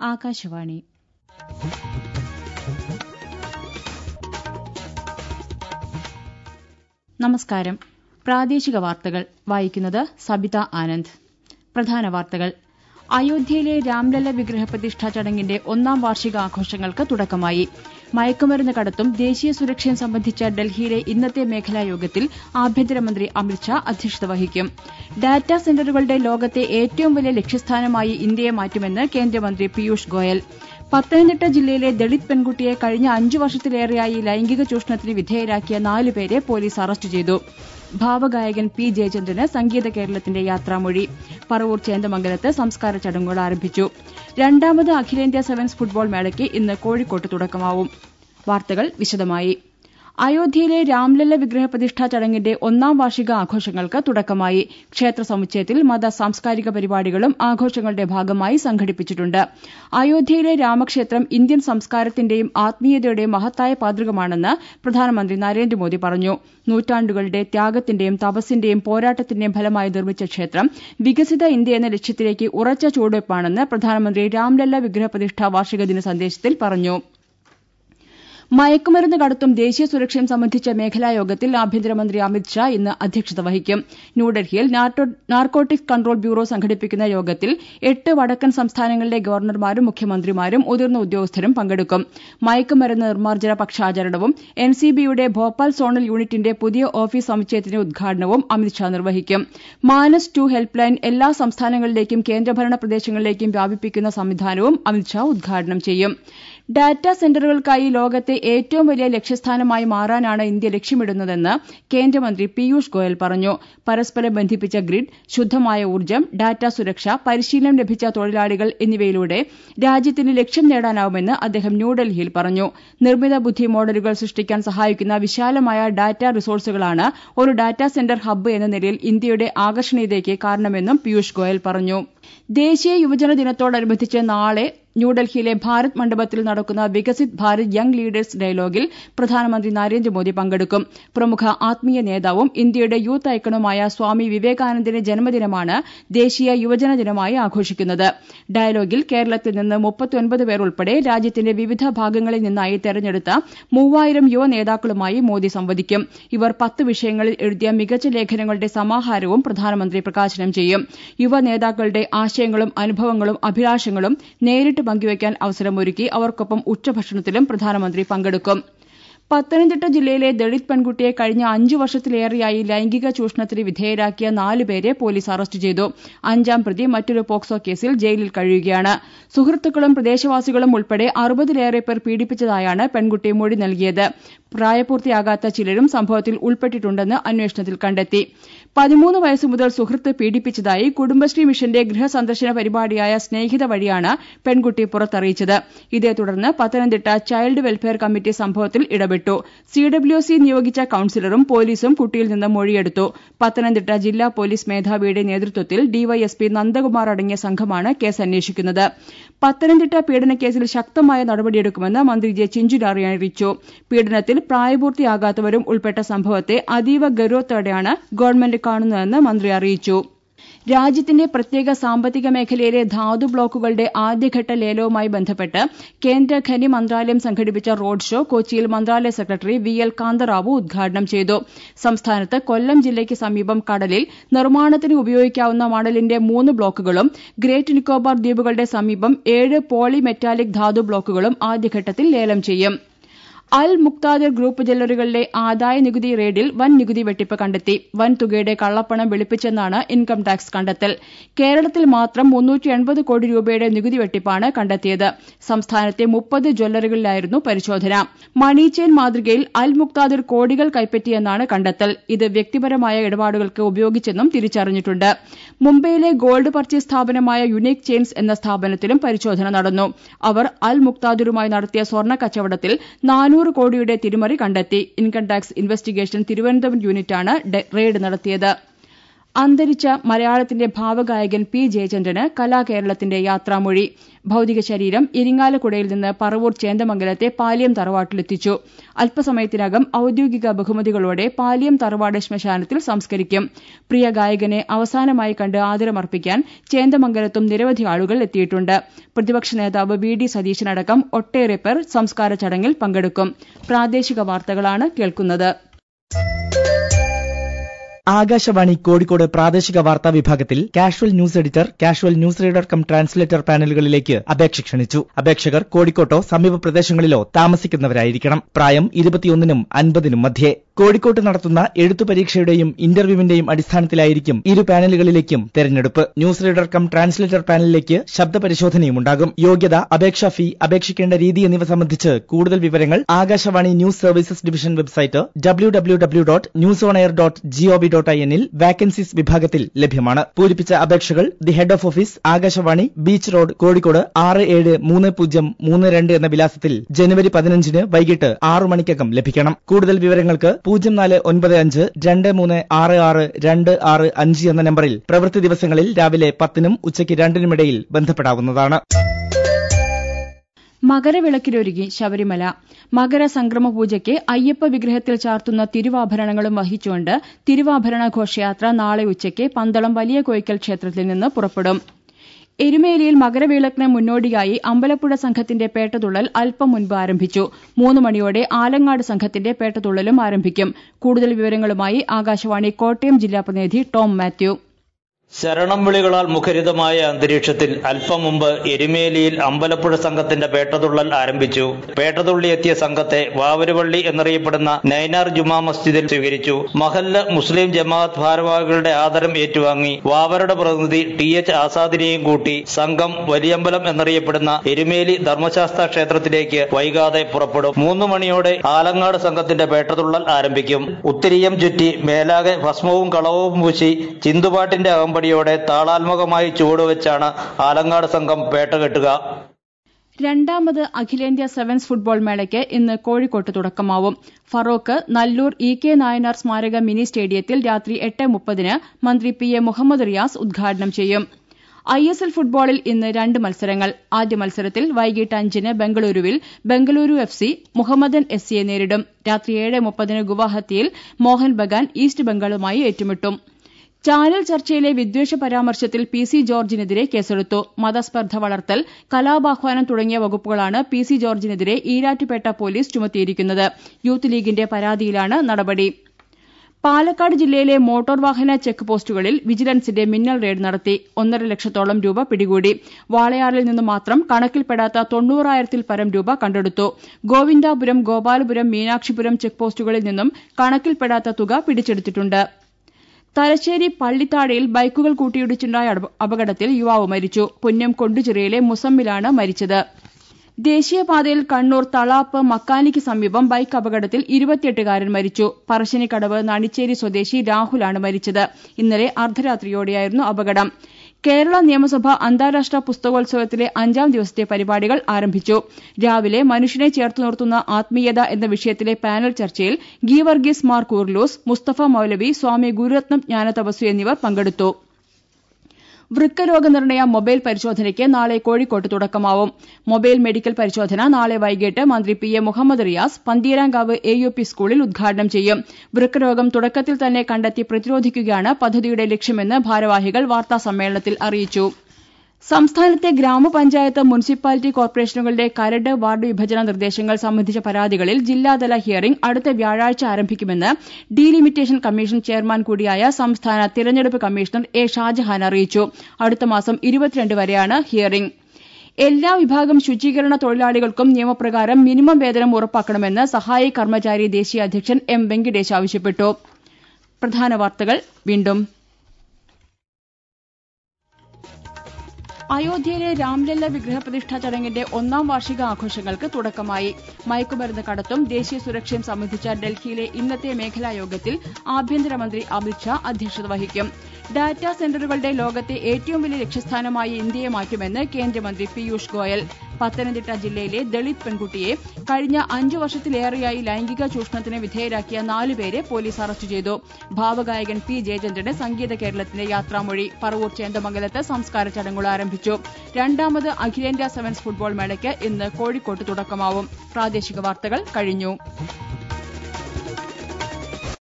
ആകാശവാണി. നമസ്കാരം. പ്രാദേശിക വാർത്തകൾ വായിക്കുന്നത് സബിത ആനന്ദ്. പ്രധാന വാർത്തകൾ. അയോധ്യയിലെ രാംലല്ല വിഗ്രഹ പ്രതിഷ്ഠാ ചടങ്ങിന്റെ 1ാം വാർഷികാഘോഷങ്ങൾക്ക് തുടക്കമായി. മയക്കുമരുന്ന് കടത്തും ദേശീയ സുരക്ഷയും സംബന്ധിച്ച ഡൽഹിയിലെ ഇന്നത്തെ മേഖലാ യോഗത്തിൽ ആഭ്യന്തരമന്ത്രി അമിത്ഷാ അധ്യക്ഷത വഹിക്കും. ഡാറ്റാ സെന്ററുകളുടെ ലോകത്തെ ഏറ്റവും വലിയ ലക്ഷ്യസ്ഥാനമായി ഇന്ത്യയെ മാറ്റുമെന്ന് കേന്ദ്രമന്ത്രി പീയൂഷ് ഗോയൽ. പത്തനംതിട്ട ജില്ലയിലെ ദളിത് പെൺകുട്ടിയെ കഴിഞ്ഞ 5 വർഷത്തിലേറെയായി ലൈംഗിക ചൂഷണത്തിന് വിധേയരാക്കിയ 4 പേരെ പോലീസ് അറസ്റ്റ് ചെയ്തു. ഭാവഗായകൻ പി ജയചന്ദ്രന് സംഗീത കേരളത്തിന്റെ യാത്രാമൊഴി. പറവൂർ ചേന്ദമംഗലത്ത് സംസ്കാര ചടങ്ങുകൾ ആരംഭിച്ചു. 2ാമത് അഖിലേന്ത്യാ സെവൻസ് ഫുട്ബോൾ മേളയ്ക്ക് ഇന്ന് കോഴിക്കോട്ട് തുടക്കമാവും. വാർത്തകൾ വിശദമായി. അയോധ്യയിലെ രാംലല്ല വിഗ്രഹ പ്രതിഷ്ഠാ ചടങ്ങിന്റെ 1ാം വാർഷിക ആഘോഷങ്ങൾക്ക് തുടക്കമായി. ക്ഷേത്ര സമുച്ചയത്തിൽ മത സാംസ്കാരിക പരിപാടികളും ആഘോഷങ്ങളുടെ ഭാഗമായി സംഘടിപ്പിച്ചിട്ടുണ്ട്. അയോധ്യയിലെ രാമക്ഷേത്രം ഇന്ത്യൻ സംസ്കാരത്തിന്റെയും ആത്മീയതയുടെയും മഹത്തായ പൈതൃകമാണെന്ന് പ്രധാനമന്ത്രി നരേന്ദ്രമോദി പറഞ്ഞു. നൂറ്റാണ്ടുകളുടെ ത്യാഗത്തിന്റെയും തപസ്സിന്റെയും പോരാട്ടത്തിന്റെയും ഫലമായി നിർമ്മിച്ച ക്ഷേത്രം വികസിത ഇന്ത്യ എന്ന ലക്ഷ്യത്തിലേക്ക് ഉറച്ച ചുവടുവയ്പ്പാണെന്ന് പ്രധാനമന്ത്രി രാംലല്ല വിഗ്രഹ പ്രതിഷ്ഠാ വാർഷിക ദിന സന്ദേശത്തിൽ പറഞ്ഞു. മയക്കുമരുന്ന് കടത്തും ദേശീയ സുരക്ഷയും സംബന്ധിച്ച മേഖലായോഗത്തിൽ ആഭ്യന്തരമന്ത്രി അമിത്ഷാ ഇന്ന് അധ്യക്ഷത വഹിക്കും. ന്യൂഡൽഹിയിൽ നാർക്കോട്ടിക്സ് കൺട്രോൾ ബ്യൂറോ സംഘടിപ്പിക്കുന്ന യോഗത്തിൽ 8 വടക്കൻ സംസ്ഥാനങ്ങളിലെ ഗവർണർമാരും മുഖ്യമന്ത്രിമാരും മുതിർന്ന ഉദ്യോഗസ്ഥരും പങ്കെടുക്കും. മയക്കുമരുന്ന് നിർമ്മാർജ്ജന പക്ഷാചരണവും എൻസിബിയുടെ ഭോപ്പാൽ സോണൽ യൂണിറ്റിന്റെ പുതിയ ഓഫീസ് സമുച്ചയത്തിന്റെ ഉദ്ഘാടനവും അമിത്ഷാ നിർവഹിക്കും. മാനസ് 2 ഹെൽപ്പ് ലൈൻ എല്ലാ സംസ്ഥാനങ്ങളിലേക്കും കേന്ദ്രഭരണ പ്രദേശങ്ങളിലേക്കും വ്യാപിപ്പിക്കുന്ന സംവിധാനവും അമിത്ഷാ ഉദ്ഘാടനം ചെയ്യും. ഡാറ്റാ സെന്ററുകൾക്കായി ലോകത്തെ ഏറ്റവും വലിയ ലക്ഷ്യസ്ഥാനമായി മാറാനാണ് ഇന്ത്യ ലക്ഷ്യമിടുന്നതെന്ന് കേന്ദ്രമന്ത്രി പീയൂഷ് ഗോയൽ പറഞ്ഞു. പരസ്പരം ബന്ധിപ്പിച്ച ഗ്രിഡ്, ശുദ്ധമായ ഊർജ്ജം, ഡാറ്റാ സുരക്ഷ, പരിശീലനം ലഭിച്ച തൊഴിലാളികൾ എന്നിവയിലൂടെ രാജ്യത്തിന് ലക്ഷ്യം നേടാനാവുമെന്ന് അദ്ദേഹം ന്യൂഡൽഹിയിൽ പറഞ്ഞു. നിർമ്മിത ബുദ്ധി മോഡലുകൾ സൃഷ്ടിക്കാൻ സഹായിക്കുന്ന വിശാലമായ ഡാറ്റാ റിസോഴ്സുകളാണ് ഒരു ഡാറ്റാ സെന്റർ ഹബ്ബ് എന്ന നിലയിൽ ഇന്ത്യയുടെ ആകർഷണീയതയ്ക്ക് കാരണമെന്നും പീയൂഷ് ഗോയൽ പറഞ്ഞു. ദേശീയ യുവജന ദിനത്തോടനുബന്ധിച്ച് നാളെ ന്യൂഡൽഹിയിലെ ഭാരത് മണ്ഡപത്തിൽ നടക്കുന്ന വികസിത് ഭാരത് യങ് ലീഡേഴ്സ് ഡയലോഗിൽ പ്രധാനമന്ത്രി നരേന്ദ്രമോദി പങ്കെടുക്കും. പ്രമുഖ ആത്മീയ നേതാവും ഇന്ത്യയുടെ യൂത്ത് ഐക്കണുമായ സ്വാമി വിവേകാനന്ദന്റെ ജന്മദിനമാണ് ദേശീയ യുവജന ദിനമായി ആഘോഷിക്കുന്നത്. ഡയലോഗിൽ കേരളത്തിൽ നിന്ന് 39 പേർ ഉൾപ്പെടെ രാജ്യത്തിന്റെ വിവിധ ഭാഗങ്ങളിൽ നിന്നായി തെരഞ്ഞെടുത്ത 3000 യുവ നേതാക്കളുമായി മോദി സംവദിക്കും. ഇവർ 10 വിഷയങ്ങളിൽ എഴുതിയ മികച്ച ലേഖനങ്ങളുടെ സമാഹാരവും പ്രധാനമന്ത്രി പ്രകാശനം ചെയ്യും. യുവ നേതാക്കളുടെ ആശയങ്ങളും അനുഭവങ്ങളും അഭിലാഷങ്ങളും നേരിട്ട് പങ്കുവയ്ക്കാൻ അവസരമൊരുക്കി അവർക്കൊപ്പം ഉച്ചഭക്ഷണത്തിലും പ്രധാനമന്ത്രി പങ്കെടുക്കും. പത്തനംതിട്ട ജില്ലയിലെ ദളിത് പെൺകുട്ടിയെ കഴിഞ്ഞ 5 വർഷത്തിലേറെയായി ലൈംഗിക ചൂഷണത്തിന് വിധേയരാക്കിയ 4 പേരെ പോലീസ് അറസ്റ്റ് ചെയ്തു. 5ാം പ്രതി മറ്റൊരു പോക്സോ കേസിൽ ജയിലിൽ കഴിയുകയാണ്. സുഹൃത്തുക്കളും പ്രദേശവാസികളും ഉൾപ്പെടെ 60-ലേറെ പേർ പീഡിപ്പിച്ചതായാണ് പെൺകുട്ടി മൊഴി നൽകിയത്. പ്രായപൂർത്തിയാകാത്ത ചിലരും സംഭവത്തിൽ ഉൾപ്പെട്ടിട്ടുണ്ടെന്ന് അന്വേഷണത്തിൽ കണ്ടെത്തി. 13 വയസ്സ് മുതൽ സുഹൃത്ത് പീഡിപ്പിച്ചതായി കുടുംബശ്രീ മിഷന്റെ ഗൃഹസന്ദർശന പരിപാടിയായ സ്നേഹിത വഴിയാണ് പെൺകുട്ടി പുറത്തറിയിച്ചത്. ഇതേ തുടർന്ന് പത്തനംതിട്ട ചൈൽഡ് വെൽഫെയർ കമ്മിറ്റി സംഭവത്തിൽ ഇടപെട്ടു. CWC നിയോഗിച്ച കൌൺസിലറും പോലീസും കുട്ടിയിൽ നിന്ന് മൊഴിയെടുത്തു. പത്തനംതിട്ട ജില്ലാ പോലീസ് മേധാവിയുടെ നേതൃത്വത്തിൽ ഡിവൈഎസ്പി നന്ദകുമാർ അടങ്ങിയ സംഘമാണ് കേസ് അന്വേഷിക്കുന്നത്. പത്തനംതിട്ട പീഡനക്കേസിൽ ശക്തമായ നടപടിയെടുക്കുമെന്ന് മന്ത്രി ജെ ചിഞ്ചുറാണി അറിയിച്ചു. പീഡനത്തിൽ പ്രായപൂർത്തിയാകാത്തവരും ഉൾപ്പെട്ട സംഭവത്തെ അതീവ ഗൌരവത്തോടെയാണ് ഗവൺമെന്റ് കാണുന്നതെന്ന് മന്ത്രി അറിയിച്ചു. രാജ്യത്തിന്റെ പ്രത്യേക സാമ്പത്തിക മേഖലയിലെ ധാതു ബ്ലോക്കുകളുടെ ആദ്യഘട്ട ലേലവുമായി ബന്ധപ്പെട്ട് കേന്ദ്ര ഖനി മന്ത്രാലയം സംഘടിപ്പിച്ച റോഡ് ഷോ കൊച്ചിയിൽ മന്ത്രാലയ സെക്രട്ടറി VL കാന്തറാവു ഉദ്ഘാടനം ചെയ്തു. സംസ്ഥാനത്ത് കൊല്ലം ജില്ലയ്ക്ക് സമീപം കടലിൽ നിർമ്മാണത്തിന് ഉപയോഗിക്കാവുന്ന മണലിന്റെ 3 ബ്ലോക്കുകളും ഗ്രേറ്റ് നിക്കോബാർ ദ്വീപുകളുടെ സമീപം 7 പോളി മെറ്റാലിക് ധാതു ബ്ലോക്കുകളും ആദ്യഘട്ടത്തിൽ ലേലം ചെയ്യും. അൽ മുക്താദിർ ഗ്രൂപ്പ് ജ്വല്ലറികളിലെ ആദായ നികുതി റെയ്ഡിൽ വൻ നികുതി വെട്ടിപ്പ് കണ്ടെത്തി. വൻ തുകയുടെ കള്ളപ്പണം വെളുപ്പിച്ചെന്നാണ് ഇൻകം ടാക്സ് കണ്ടെത്തൽ. കേരളത്തിൽ മാത്രം 380 കോടി രൂപയുടെ നികുതി വെട്ടിപ്പാണ് കണ്ടെത്തിയത്. സംസ്ഥാനത്തെ 30 ജ്വല്ലറികളിലായിരുന്നു പരിശോധന. മണി ചെയിൻ മാതൃകയിൽ അൽ മുക്താദിർ കോടികൾ കൈപ്പറ്റിയെന്നാണ് കണ്ടെത്തൽ. ഇത് വ്യക്തിപരമായ ഇടപാടുകൾക്ക് ഉപയോഗിച്ചെന്നും തിരിച്ചറിഞ്ഞിട്ടുണ്ട്. മുംബൈയിലെ ഗോൾഡ് പർച്ചേസ് സ്ഥാപനമായ യുണീക് ചെയിൻസ് എന്ന സ്ഥാപനത്തിലും പരിശോധന നടന്നു. അവർ അൽ മുക്താദിറുമായി നടത്തിയ സ്വർണ്ണ കച്ചവടത്തിൽ 400 കോടിയുടെ തിരിമറി കണ്ടെത്തി. ഇൻകം ടാക്സ് ഇൻവെസ്റ്റിഗേഷൻ തിരുവനന്തപുരം യൂണിറ്റാണ് റെയ്ഡ് നടത്തിയത്. അന്തരിച്ച മലയാളത്തിന്റെ ഭാവഗായകൻ പി ജയചന്ദ്രന് കലാകേരളത്തിന്റെ യാത്രാമൊഴി. ഭൌതിക ശരീരം ഇരിങ്ങാലക്കുടയിൽ നിന്ന് പറവൂർ ചേന്ദമംഗലത്തെ പാലിയം തറവാട്ടിലെത്തിച്ചു. അല്പസമയത്തിനകം ഔദ്യോഗിക ബഹുമതികളോടെ പാലിയം തറവാട് ശ്മശാനത്തിൽ സംസ്കരിക്കും. പ്രിയ ഗായകനെ അവസാനമായി കണ്ട് ആദരമർപ്പിക്കാൻ ചേന്ദമംഗലത്തും നിരവധി ആളുകൾ എത്തിയിട്ടുണ്ട്. പ്രതിപക്ഷ നേതാവ് വി ഡി സതീശനടക്കം ഒട്ടേറെ പേർ സംസ്കാര ചടങ്ങിൽ പങ്കെടുക്കും. പ്രാദേശിക വാർത്തകളാണ് കേൾക്കുന്നത്. ആകാശവാണി കോഴിക്കോട് പ്രാദേശിക വാർത്താ വിഭാഗത്തിൽ casual news editor, casual news reader cum translator പാനലുകളിലേക്ക് അപേക്ഷ ക്ഷണിച്ചു. അപേക്ഷകർ കോഴിക്കോട്ടോ സമീപ പ്രദേശങ്ങളിലോ താമസിക്കുന്നവരായിരിക്കണം. പ്രായം 21-നും 50-നും മധ്യേ. കോഴിക്കോട്ട് നടത്തുന്ന എഴുത്തു പരീക്ഷയുടെയും ഇന്റർവ്യൂവിന്റെയും അടിസ്ഥാനത്തിലായിരിക്കും ഇരു പാനലുകളിലേക്കും തെരഞ്ഞെടുപ്പ്. ന്യൂസ് റീഡർ കം ട്രാൻസ്ലേറ്റർ പാനലിലേക്ക് ശബ്ദ പരിശോധനയും ഉണ്ടാകും. യോഗ്യത, അപേക്ഷാ ഫീ, അപേക്ഷിക്കേണ്ട രീതി എന്നിവ സംബന്ധിച്ച് കൂടുതൽ വിവരങ്ങൾ Akashvani news services division website www.newsonair.gov.in ൽ വാക്കൻസീസ് വിഭാഗത്തിൽ ലഭ്യമാണ്. പൂരിപ്പിച്ച അപേക്ഷകൾ the head of office, Akashvani, beach road, Kozhikode 673032 എന്ന വിലാസത്തിൽ ജനുവരി 15 വൈകിട്ട് 6 മണിക്കകം ലഭിക്കണം. കൂടുതൽ വിവരങ്ങൾക്ക് 0495236626 എന്ന നമ്പറിൽ പ്രവൃത്തി ദിവസങ്ങളിൽ രാവിലെ 10-നും ഉച്ചയ്ക്ക് 2-നും ഇടയിൽ ബന്ധപ്പെടാവുന്നതാണ്. മകരവിളക്കിലൊരുങ്ങി ശബരിമല. മകരസംക്രമ പൂജയ്ക്ക് അയ്യപ്പ വിഗ്രഹത്തിൽ ചാർത്തുന്ന തിരുവാഭരണങ്ങളും വഹിച്ചുകൊണ്ട് തിരുവാഭരണ ഘോഷയാത്ര നാളെ ഉച്ചയ്ക്ക് പന്തളം വലിയ കോയിക്കൽ ക്ഷേത്രത്തിൽ നിന്ന് പുറപ്പെടും. എരുമേലിയിൽ മകരവിളക്കിന് മുന്നോടിയായി അമ്പലപ്പുഴ സംഘത്തിന്റെ പേട്ടതുള്ളൽ അല്പം മുൻപ് ആരംഭിച്ചു. 3 മണിയോടെ ആലങ്ങാട് സംഘത്തിന്റെ പേട്ടതുള്ളലും ആരംഭിക്കും. കൂടുതൽ വിവരങ്ങളുമായി ആകാശവാണി കോട്ടയം ജില്ലാ പ്രതിനിധി ടോം മാത്യു. ശരണം വിളികളാൽ മുഖരിതമായ അന്തരീക്ഷത്തിൽ അല്പം മുമ്പ് എരുമേലിയിൽ അമ്പലപ്പുഴ സംഘത്തിന്റെ പേട്ടതുള്ളൽ ആരംഭിച്ചു. പേട്ടതുള്ളിയെത്തിയ സംഘത്തെ വാവരുപള്ളി എന്നറിയപ്പെടുന്ന നൈനാർ ജുമാ മസ്ജിദിൽ സ്വീകരിച്ചു. മഹല്ല് മുസ്ലിം ജമാഅത്ത് ഭാരവാഹികളുടെ ആദരം ഏറ്റുവാങ്ങി വാവരുടെ പ്രതിനിധി TH ആസാദിനെയും കൂട്ടി സംഘം വലിയമ്പലം എന്നറിയപ്പെടുന്ന എരുമേലി ധർമ്മശാസ്ത്ര ക്ഷേത്രത്തിലേക്ക് വൈകാതെ പുറപ്പെടും. 3 മണിയോടെ ആലങ്ങാട് സംഘത്തിന്റെ പേട്ടതുള്ളൽ ആരംഭിക്കും. ഉത്തിരിയം ചുറ്റി മേലാകെ ഭസ്മവും കളവും പൂശി ചിന്തുപാട്ടിന്റെ യോടെ താളാത്മകമായി ചുവടുവെച്ചാണ് ആലങ്ങാട് സംഘം പേട്ടകെട്ടുക. 2ാമത് അഖിലേന്ത്യാ സെവൻസ് ഫുട്ബോൾ മേളയ്ക്ക് ഇന്ന് കോഴിക്കോട്ട് തുടക്കമാവും. ഫറോക്ക്, നല്ലൂർ EK നായനാർ സ്മാരക മിനി സ്റ്റേഡിയത്തിൽ രാത്രി 8:30 മന്ത്രി PA മുഹമ്മദ് റിയാസ് ഉദ്ഘാടനം ചെയ്യും. ISL ഫുട്ബോളിൽ ഇന്ന് 2 മത്സരങ്ങൾ. ആദ്യ മത്സരത്തിൽ വൈകിട്ട് 5-ന് ബംഗളൂരുവിൽ ബംഗളൂരു FC മുഹമ്മദൻ SCയെ നേരിടും. രാത്രി 7:30 ഗുവാഹത്തിയിൽ മോഹൻ ബഗാൻ ഈസ്റ്റ് ബംഗാളുമായി ഏറ്റുമുട്ടും. ചാനൽ ചർച്ചയിലെ വിദ്വേഷ പരാമർശത്തിൽ PC ജോർജിനെതിരെ കേസെടുത്തു. മതസ്പർദ്ധ വളർത്തൽ, കലാപാഹ്വാനം തുടങ്ങിയ വകുപ്പുകളാണ് PC ജോർജിനെതിരെ ഈരാറ്റുപേട്ട പോലീസ് ചുമത്തിയിരിക്കുന്നത്. യൂത്ത് ലീഗിന്റെ പരാതിയിലാണ് നടപടി. പാലക്കാട് ജില്ലയിലെ മോട്ടോർ വാഹന ചെക്ക് പോസ്റ്റുകളിൽ വിജിലൻസിന്റെ മിന്നൽ റെയ്ഡ് നടത്തി. 1.5 ലക്ഷത്തോളം രൂപ പിടികൂടി. വാളയാറിൽ നിന്ന് മാത്രം കണക്കിൽപ്പെടാത്ത 90,000-ൽ പരം രൂപ കണ്ടെടുത്തു. ഗോവിന്ദാപുരം, ഗോപാലപുരം, മീനാക്ഷിപുരം ചെക്ക് പോസ്റ്റുകളിൽ നിന്നും കണക്കിൽപ്പെടാത്ത തുക പിടിച്ചെടുത്തിട്ടുണ്ട്. തലശ്ശേരി പള്ളിത്താഴയിൽ ബൈക്കുകൾ കൂട്ടിയിടിച്ചുണ്ടായ അപകടത്തിൽ യുവാവ് മരിച്ചു. പുന്നം കൊണ്ടുചിറയിലെ മുസമ്മിലാണ് മരിച്ചത്. ദേശീയപാതയിൽ കണ്ണൂർ തളാപ്പ് മക്കാനിക്ക് സമീപം ബൈക്ക് അപകടത്തിൽ 28-കാരൻ മരിച്ചു. പറശ്ശിനിക്കടവ് നണിച്ചേരി സ്വദേശി രാഹുലാണ് മരിച്ചത്. ഇന്നലെ അർദ്ധരാത്രിയോടെയായിരുന്നു അപകടം. കേരള നിയമസഭ അന്താരാഷ്ട്ര പുസ്തകോത്സവത്തിലെ 5ാം ദിവസത്തെ പരിപാടികൾ ആരംഭിച്ചു. രാവിലെ മനുഷ്യനെ ചേർത്തു നിർത്തുന്ന ആത്മീയത എന്ന വിഷയത്തിലെ പാനൽ ചർച്ചയിൽ ഗീവർഗീസ് മാർ കൂർലൂസ്, മുസ്തഫ മൌലവി, സ്വാമി ഗുരുരത്നം ജ്ഞാനതപസ്വി എന്നിവർ പങ്കെടുത്തു. വൃക്കരോഗനിർണയ മൊബൈൽ പരിശോധനയ്ക്ക് നാളെ കോഴിക്കോട്ട് തുടക്കമാവും. മൊബൈൽ മെഡിക്കൽ പരിശോധന നാളെ വൈകിട്ട് മന്ത്രി PA മുഹമ്മദ് റിയാസ് പന്തീരാങ്കാവ് AUP സ്കൂളിൽ ഉദ്ഘാടനം ചെയ്യും. വൃക്കരോഗം തുടക്കത്തിൽ തന്നെ കണ്ടെത്തി പ്രതിരോധിക്കുകയാണ് പദ്ധതിയുടെ ലക്ഷ്യമെന്ന് ഭാരവാഹികൾ വാർത്താസമ്മേളനത്തിൽ അറിയിച്ചു. സംസ്ഥാനത്തെ ഗ്രാമപഞ്ചായത്ത്, മുനിസിപ്പാലിറ്റി കോർപ്പറേഷനുകളുടെ കരട് വാർഡ് വിഭജന നിർദ്ദേശങ്ങൾ സംബന്ധിച്ച പരാതികളിൽ ജില്ലാതല ഹിയറിംഗ് അടുത്ത വ്യാഴാഴ്ച ആരംഭിക്കുമെന്ന് ഡീലിമിറ്റേഷൻ കമ്മീഷൻ ചെയർമാൻ കൂടിയായ സംസ്ഥാന തിരഞ്ഞെടുപ്പ് കമ്മീഷണർ A ഷാജഹാൻ അറിയിച്ചു. അടുത്ത മാസം 22 വരെയാണ് ഹിയറിംഗ്. എല്ലാ വിഭാഗം ശുചീകരണ തൊഴിലാളികൾക്കും നിയമപ്രകാരം മിനിമം വേതനം ഉറപ്പാക്കണമെന്ന് സഹായി കർമ്മചാരി ദേശീയ അധ്യക്ഷൻ M വെങ്കിടേഷ് ആവശ്യപ്പെട്ടു. പ്രധാന വാർത്തകൾ വീണ്ടും. അയോധ്യയിലെ രാംലല്ല വിഗ്രഹപ്രതിഷ്ഠാ ചടങ്ങിന്റെ 1ാം വാർഷിക ആഘോഷങ്ങൾക്ക് തുടക്കമായി. മയക്കുമരുന്ന് കടത്തും ദേശീയ സുരക്ഷയും സംബന്ധിച്ച ഡൽഹിയിലെ ഇന്നത്തെ മേഖലാ യോഗത്തിൽ ആഭ്യന്തരമന്ത്രി അമിത്ഷാ അധ്യക്ഷത വഹിക്കും. ഡാറ്റാ സെന്ററുകളുടെ ലോകത്തെ ഏറ്റവും വലിയ ലക്ഷ്യസ്ഥാനമായി ഇന്ത്യയെ മാറ്റുമെന്ന് കേന്ദ്രമന്ത്രി പീയൂഷ് ഗോയൽ. പത്തനംതിട്ട ജില്ലയിലെ ദളിത് പെൺകുട്ടിയെ കഴിഞ്ഞ 5 വർഷത്തിലേറെയായി ലൈംഗിക ചൂഷണത്തിന് വിധേയരാക്കിയ 4 പേരെ പോലീസ് അറസ്റ്റ് ചെയ്തു. ഭാവഗായകൻ പി ജയചന്ദ്രന് സംഗീത കേരളത്തിന്റെ യാത്രാമൊഴി. പറവൂർ ചേന്ദമംഗലത്ത് സംസ്കാര ചടങ്ങുകൾ ആരംഭിച്ചു. 2ാമത് അഖിലേന്ത്യാ സെവൻസ് ഫുട്ബോൾ മേളയ്ക്ക് ഇന്ന് കോഴിക്കോട്ട് തുടക്കമാവും. പ്രാദേശിക വാർത്തകൾ കഴിഞ്ഞു.